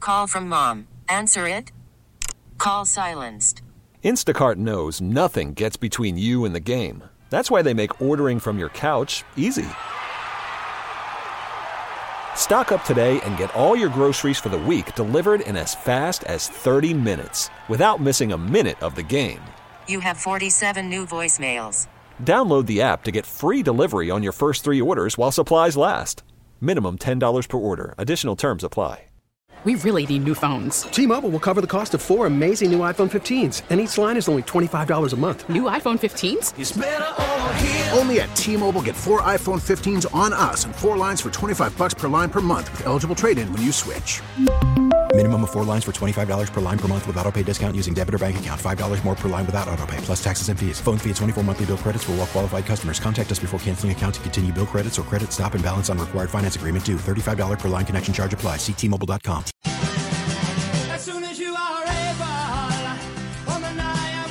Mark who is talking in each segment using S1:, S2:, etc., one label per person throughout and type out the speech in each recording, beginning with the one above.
S1: Call from mom. Answer it. Call silenced.
S2: Instacart knows nothing gets between you and the game. That's why they make ordering from your couch easy. Stock up today and get all your groceries for the week delivered in as fast as 30 minutes without missing a minute of the game.
S1: You have 47 new voicemails.
S2: Download the app to get free delivery on your first 3 orders while supplies last. Minimum $10 per order. Additional terms apply.
S3: We really need new phones.
S4: T-Mobile will cover the cost of 4 amazing new iPhone 15s, and each line is only $25 a month.
S3: New iPhone 15s?
S5: It's better over here. Only at T-Mobile, get 4 iPhone 15s on us and 4 lines for $25 per line per month with eligible trade-in when you switch.
S6: Minimum of 4 lines for $25 per line per month with autopay discount using debit or bank account. $5 more per line without autopay, plus taxes and fees. Phone fee at 24 monthly bill credits for well-qualified customers. Contact us before canceling account to continue bill credits or credit stop and balance on required finance agreement due. $35 per line connection charge applies. See T-Mobile.com.
S7: As soon as you are able, woman, I am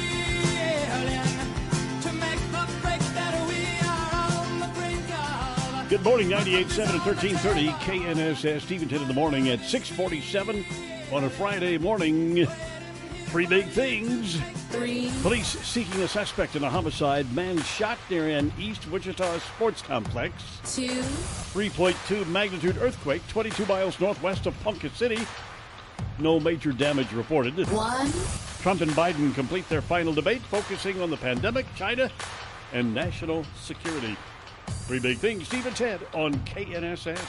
S7: willing to make the break that we are on the brink of.
S8: Good morning, 98.7 and 1330 KNSS. Steventon in the morning at 6:47 on a Friday morning. 3 big things.
S7: 3.
S8: Police seeking a suspect in a homicide. Man shot near an East Wichita sports complex.
S7: 2.
S8: 3.2 magnitude earthquake 22 miles northwest of Ponca City. No major damage reported.
S7: 1.
S8: Trump and Biden complete their final debate, focusing on the pandemic, China, and national security. 3 big things. Steve and Ted on KNSS.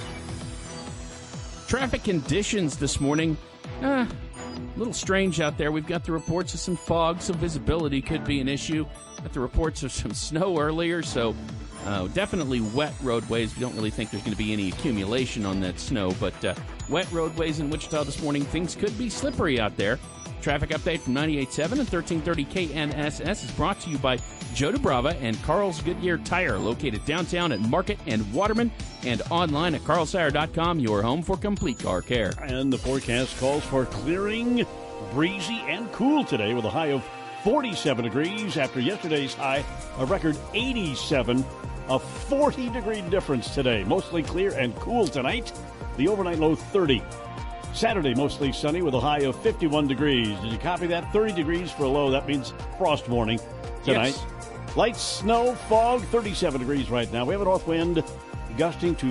S9: Traffic conditions this morning, a little strange out there. We've got the reports of some fog, some visibility could be an issue. Got the reports of some snow earlier, so definitely wet roadways. We don't really think there's going to be any accumulation on that snow, but wet roadways in Wichita this morning. Things could be slippery out there. Traffic update from 98.7 and 1330 KNSS is brought to you by Joe DeBrava and Carl's Goodyear Tire, located downtown at Market and Waterman, and online at carlstire.com, your home for complete car care.
S8: And the forecast calls for clearing, breezy, and cool today with a high of 47 degrees after yesterday's high, a record 87. A 40-degree difference today. Mostly clear and cool tonight. The overnight low 30. Saturday, mostly sunny with a high of 51 degrees. Did you copy that? 30 degrees for a low. That means frost warning tonight. Yes. Light snow, fog, 37 degrees right now. We have a north wind gusting to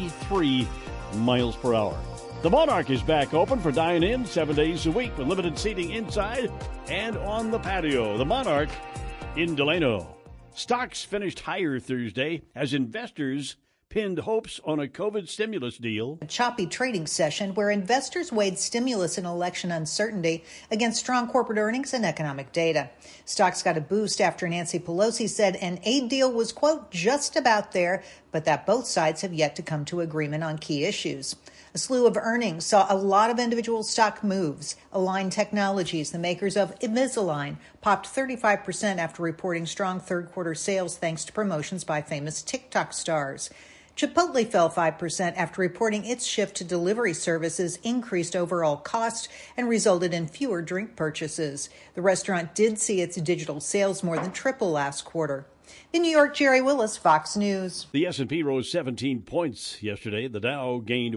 S8: 33 miles per hour. The Monarch is back open for dine-in 7 days a week with limited seating inside and on the patio. The Monarch in Delano. Stocks finished higher Thursday as investors pinned hopes on a COVID stimulus deal.
S10: A choppy trading session where investors weighed stimulus and election uncertainty against strong corporate earnings and economic data. Stocks got a boost after Nancy Pelosi said an aid deal was, quote, just about there, but that both sides have yet to come to agreement on key issues. A slew of earnings saw a lot of individual stock moves. Align Technologies, the makers of Invisalign, popped 35% after reporting strong third-quarter sales thanks to promotions by famous TikTok stars. Chipotle fell 5% after reporting its shift to delivery services increased overall cost and resulted in fewer drink purchases. The restaurant did see its digital sales more than triple last quarter. In New York, Jerry Willis, Fox News.
S8: The S&P rose 17 points yesterday. The Dow gained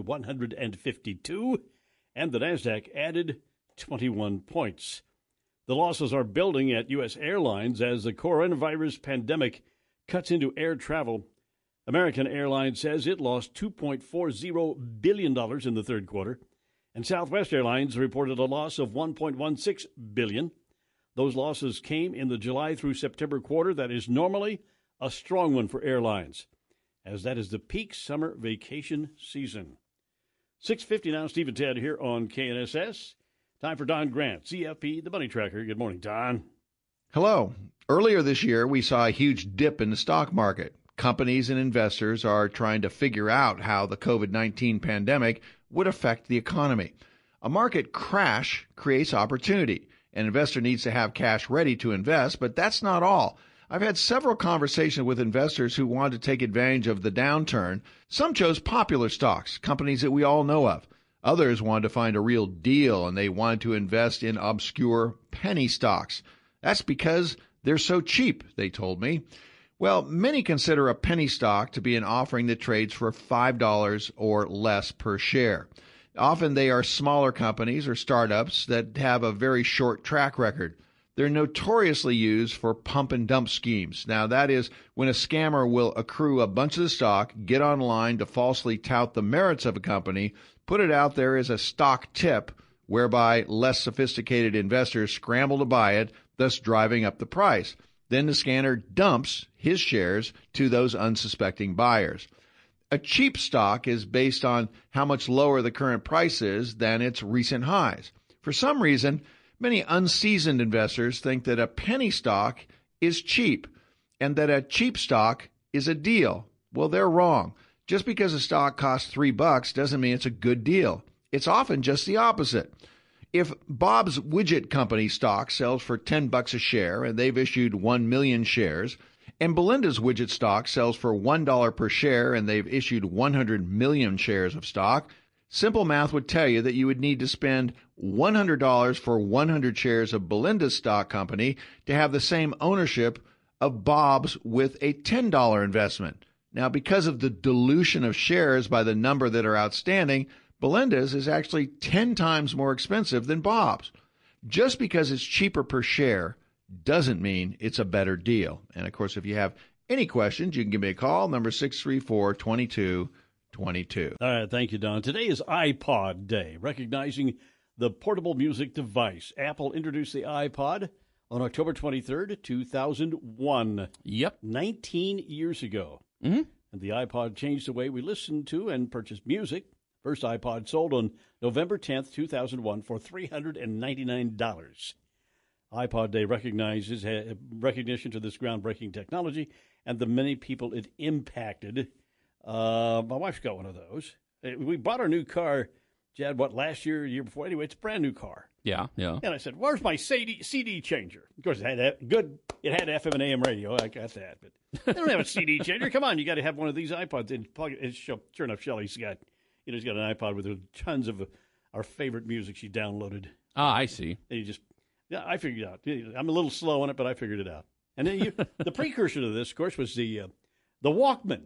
S8: 152, and the Nasdaq added 21 points. The losses are building at U.S. airlines as the coronavirus pandemic cuts into air travel. American Airlines says it lost $2.40 billion in the third quarter, and Southwest Airlines reported a loss of $1.16 billion. Those losses came in the July through September quarter that is normally a strong one for airlines, as that is the peak summer vacation season. 6:50 now, Steve and Ted here on KNSS. Time for Don Grant, CFP, the Money Tracker. Good morning, Don.
S11: Hello. Earlier this year, we saw a huge dip in the stock market. Companies and investors are trying to figure out how the COVID-19 pandemic would affect the economy. A market crash creates opportunity. An investor needs to have cash ready to invest, but that's not all. I've had several conversations with investors who want to take advantage of the downturn. Some chose popular stocks, companies that we all know of. Others wanted to find a real deal, and they wanted to invest in obscure penny stocks. That's because they're so cheap, they told me. Well, many consider a penny stock to be an offering that trades for $5 or less per share. Often they are smaller companies or startups that have a very short track record. They're notoriously used for pump and dump schemes. Now, that is when a scammer will accrue a bunch of the stock, get online to falsely tout the merits of a company, put it out there as a stock tip, whereby less sophisticated investors scramble to buy it, thus driving up the price. Then the scammer dumps his shares to those unsuspecting buyers. A cheap stock is based on how much lower the current price is than its recent highs. For some reason, many unseasoned investors think that a penny stock is cheap and that a cheap stock is a deal. Well, they're wrong. Just because a stock costs $3 doesn't mean it's a good deal. It's often just the opposite. If Bob's Widget Company stock sells for $10 a share and they've issued 1 million shares, and Belinda's Widget stock sells for $1 per share and they've issued 100 million shares of stock, simple math would tell you that you would need to spend $100 for 100 shares of Belinda's stock company to have the same ownership of Bob's with a $10 investment. Now, because of the dilution of shares by the number that are outstanding, Belinda's is actually 10 times more expensive than Bob's. Just because it's cheaper per share doesn't mean it's a better deal. And, of course, if you have any questions, you can give me a call, number 634-2222.
S8: All right, thank you, Don. Today is iPod Day, recognizing the portable music device. Apple introduced the iPod on October 23rd, 2001.
S9: Yep.
S8: 19 years ago.
S9: Mm-hmm.
S8: And the iPod changed the way we listen to and purchase music. First iPod sold on November 10th, 2001 for $399. iPod Day recognizes recognition to this groundbreaking technology and the many people it impacted. My wife's got one of those. We bought our new car, Jad, last year, year before? Anyway, it's a brand new car.
S9: Yeah.
S8: And I said, where's my CD changer? Of course, it had FM and AM radio. I got that. But they don't have a CD changer. Come on, you got to have one of these iPods. And plug it. Sure enough, Shelley's got an iPod with tons of our favorite music she downloaded.
S9: Ah, I see.
S8: And I figured it out. I'm a little slow on it, but I figured it out. And then the precursor to this, of course, was the Walkman.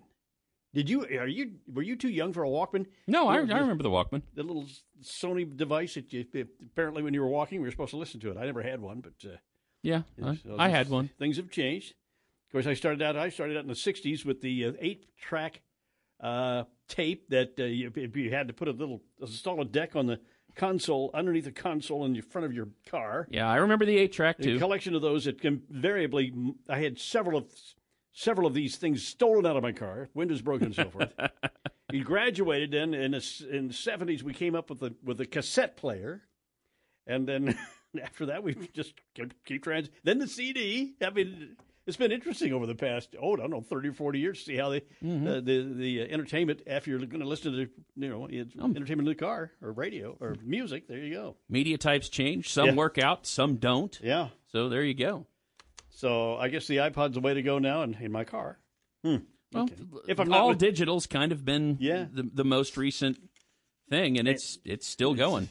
S8: Were you too young for a Walkman?
S9: No, I remember the Walkman.
S8: The little Sony device that apparently when you were walking, we were supposed to listen to it. I never had one, but
S9: yeah, I had one.
S8: Things have changed. Of course, I started out in the 60s with the 8-track tape that you had to install a deck on the console, underneath the console in the front of your car.
S9: Yeah, I remember the 8-track too.
S8: A collection of those that invariably, I had several of these things stolen out of my car, windows broken and so forth. We graduated then in the 70s. We came up with a cassette player, and then after that we just keep then the CD. I mean, it's been interesting over the past 30 or 40 years to see how the entertainment after you're going to listen to entertainment in the car or radio or music. There you go.
S9: Media types change. Some work out, some don't.
S8: Yeah.
S9: So there you go.
S8: So I guess the iPod's the way to go now in my car.
S9: Well,
S8: okay. If I'm
S9: all digital's kind of been the most recent thing, and it's still going.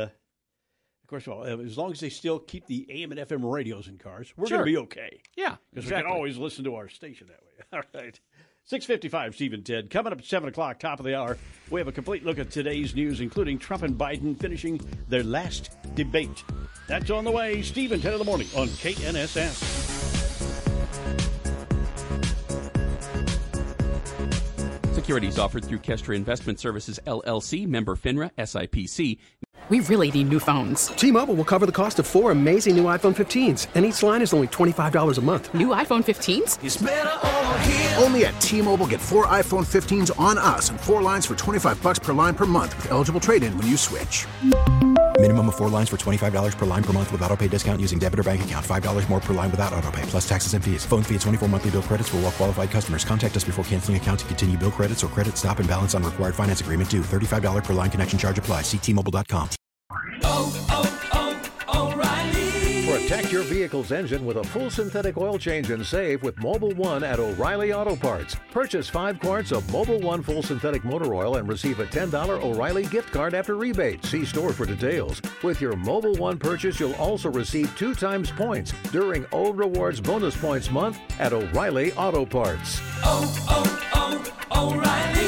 S9: Of course,
S8: as long as they still keep the AM and FM radios in cars, we're
S9: Sure.
S8: going to be okay.
S9: Yeah,
S8: because
S9: exactly.
S8: we can always listen to our station that way. All right. 6:55, Steve and Ted. Coming up at 7 o'clock, top of the hour, we have a complete look at today's news, including Trump and Biden finishing their last debate. That's on the way. Steve and Ted in the morning on KNSS.
S3: Securities offered through Kestra Investment Services, LLC, member FINRA, SIPC.
S12: We really need new phones.
S4: T-Mobile will cover the cost of 4 amazing new iPhone 15s, and each line is only $25 a month.
S12: New iPhone 15s?
S5: It's better over here. Only at T-Mobile, get 4 iPhone 15s on us and 4 lines for $25 per line per month with eligible trade-in when you switch.
S6: Minimum of 4 lines for $25 per line per month with autopay discount using debit or bank account. $5 more per line without autopay, plus taxes and fees. Phone fee at 24 monthly bill credits for well-qualified customers. Contact us before canceling account to continue bill credits or credit stop and balance on required finance agreement due. $35 per line connection charge applies. See T-Mobile.com.
S13: O'Reilly. Protect your vehicle's engine with a full synthetic oil change and save with Mobil 1 at O'Reilly Auto Parts. Purchase 5 quarts of Mobil 1 full synthetic motor oil and receive a $10 O'Reilly gift card after rebate. See store for details. With your Mobil 1 purchase, you'll also receive 2 times points during Old Rewards Bonus Points Month at O'Reilly Auto Parts.
S7: O'Reilly.